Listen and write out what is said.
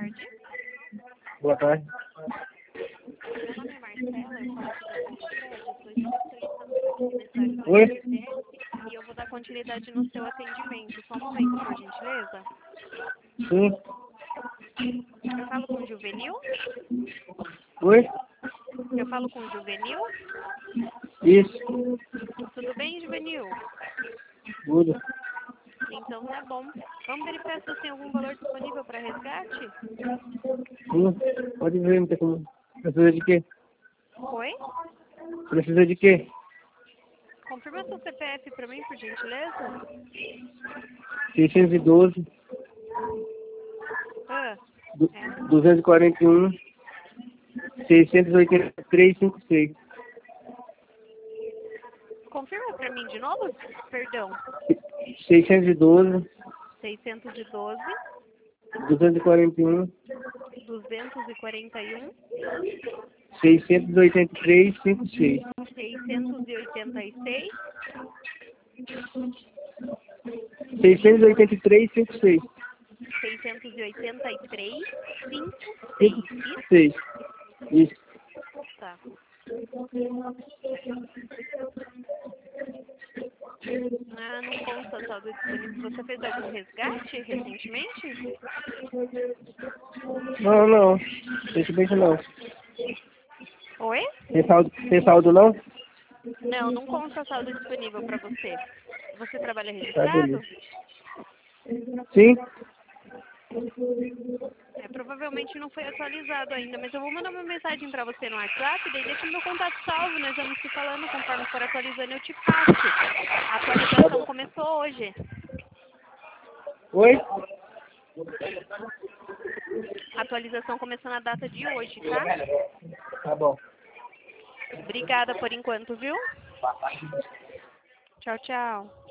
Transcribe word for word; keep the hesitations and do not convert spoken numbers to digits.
tarde. Boa tarde. Meu nome é Marcela, eu falo aqui da Concierge, eu estou solicitando para aqui Oi? mensagem do I N S S e eu vou dar continuidade no seu atendimento. Só um momento, por gentileza. Sim. Eu falo com o Juvenil? Oi? Eu falo com o Juvenil? Isso. Tudo bem, Juvenil? Tudo. Então tá bom. Vamos verificar se você tem algum valor disponível para resgate? Sim. Pode ver, não tem como. Precisa de quê? Oi? Precisa de quê? Confirma seu C P F para mim, por gentileza? seiscentos e doze, Ah, du- é. duzentos e quarenta e um, seiscentos e oitenta e três, cinquenta e seis. Confirma para mim de novo? Perdão. seiscentos e doze, seiscentos e doze, duzentos e quarenta e um, duzentos e quarenta e um, seiscentos e oitenta e três, cinquenta e seis. seiscentos e oitenta e seis, seiscentos e oitenta e três, cinquenta e seis. seiscentos e oitenta e três, cinquenta e seis. cinquenta e Isso? seis. Isso. Tá. Ah, não consta saldo disponível. Você fez algum resgate recentemente? Não, não. Infelizmente não. Oi? Tem saldo, tem saldo não? Não, não consta saldo disponível para você. Você trabalha Tá, beleza. registrado? Sim? É, provavelmente não foi atualizado ainda, mas eu vou mandar uma mensagem para você no WhatsApp, daí deixa meu contato salvo, nós vamos se falando, conforme for atualizando eu te passo. A atualização começou hoje. Oi? A atualização começou na data de hoje, tá? Tá bom. Obrigada por enquanto, viu? Tchau, tchau.